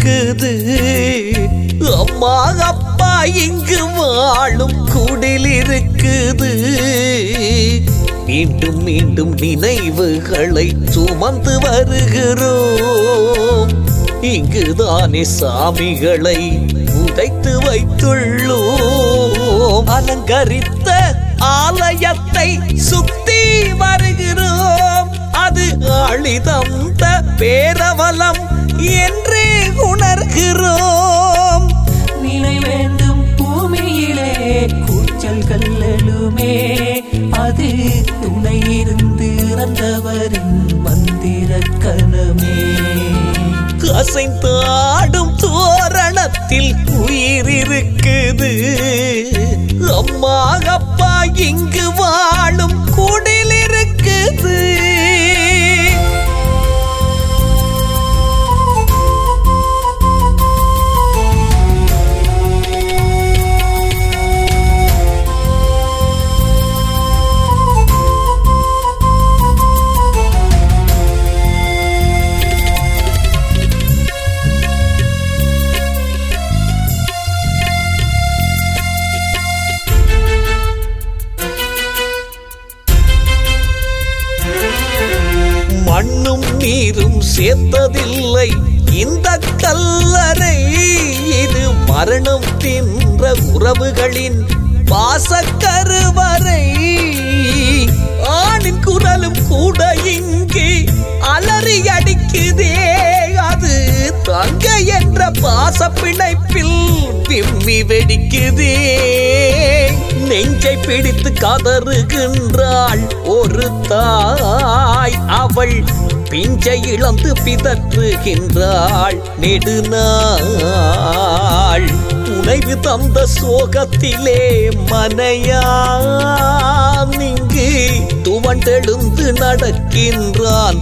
இருக்குது. அம்மா அப்பா இங்கு வாழும் குடில் இருக்குது. மீண்டும் மீண்டும் நினைவுகளை சுமந்து வருகிறோம். இங்குதானே சாமிகளை உதைத்து வைத்துள்ளோம். அலங்கரித்த ஆலயத்தை சுத்தி வருகிறோம். அது அளிதந்த பேரவலம் என்றே உணர்கிறோம். நிலை வேண்டும் பூமியிலே கூச்சல்கள் எழுமே. அது துணை இருந்து இறந்தவரின் மந்திர கணமே. அசைந்தாடும் தோரணத்தில் உயிர் இருக்குது. அம்மா அப்பா இங்கு வாழும் குடில் இருக்குது. மண்ணும் நீரும் சேர்த்ததில்லை இந்த கல்லறை. இது மரணம் தின்ற உறவுகளின் பாசக்கருவறை. ஆணின் குரலும் கூட இங்கே அலறி அடிக்குதே. அது தங்க என்ற பாச பிணைப்பில் விம்மி வெடிக்குதே. நெஞ்சை பிடித்து கதறுகின்றாள் ஒரு தாய். அவள் பிஞ்சை இழந்து பிதற்றுகின்றாள் நெடுநாள். துணைவு தந்த சோகத்திலே மனையான் இங்கு துவண்டெழுந்து நடக்கின்றான்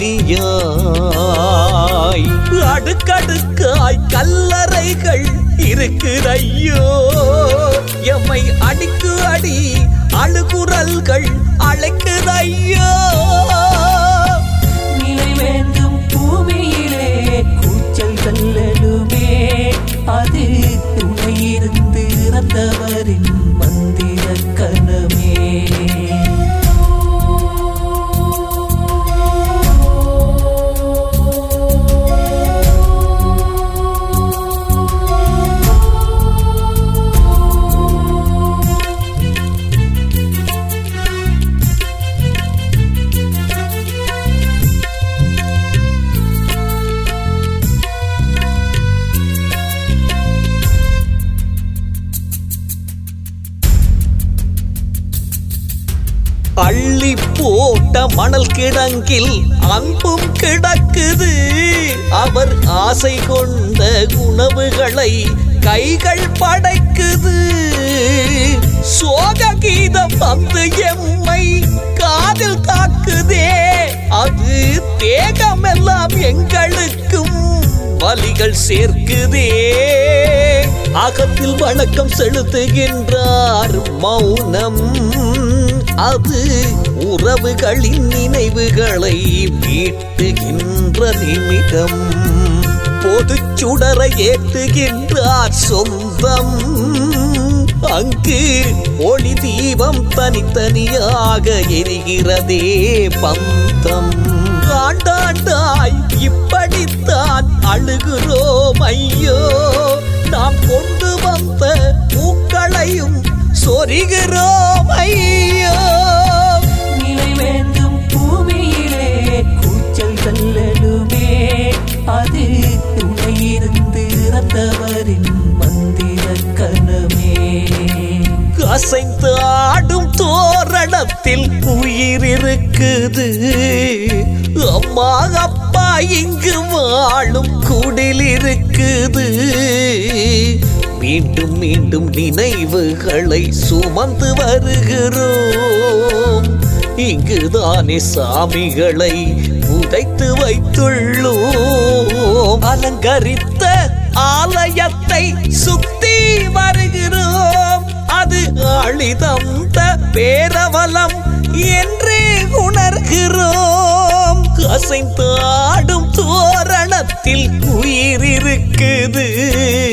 தனியாய். அடுக்கடுக்காய் கல்லறைகள் இருக்குதையோ. எம்மை அடிக்கு அடி அழுகுரல்கள் அழைக்குதையோ. நிலை வேண்டும் பூமியிலே கூச்சல்கள் எழுமே. அது துணை இருந்து இறந்தவரின் மந்திர கணமே. அள்ளி போட்ட மணல் கிடங்கில் அன்பும் கிடக்குது. அவர் ஆசை கொண்ட உணவுகளை கைகள் படைக்குது. சோக கீதம் வந்து எம்மை காதில் தாக்குதே. அது தேகமெல்லாம் எங்களுக்கும் வலிகள் சேர்க்குதே. அகத்தில் வணக்கம் செலுத்துகின்றார் மௌனம். அது உறவுகளின் நினைவுகளை மீட்டுகின்ற நிமிடம். பொது சுடரை ஏற்றுகின்றார் சொந்தம். அங்கு ஒளி தீபம் தனித்தனியாக எரிகிறதே பந்தம். ஆண்டாண்டாய் இப்படித்தான் அழுகிறோம் ஐயோ. நாம் கொண்டு வந்த பூக்களையும் சொரிகிறோம் ஐயோ. நிலை வேண்டும் பூமியிலே கூச்சல்கள் எழுமே. அது துணை இருந்து இறந்தவரின் மந்திர கணமே. அசைந்து ஆடும் தோரணத்தில் உயிர் இருக்குது. அம்மா அப்பா இங்கு வாழும் குடில் இருக்குது. மீண்டும் மீண்டும் நினைவுகளை சுமந்து வருகிறோம். இங்குதானே சாமிகளை உதைத்து வைத்துள்ளோம். அலங்கரித்த ஆலயத்தை சுத்தி வருகிறோம். அது அளிதந்த பேரவலம் என்றே உணர்கிறோம். அசைந்தாடும் தோரணத்தில் உயிர் இருக்கு. இருக்குது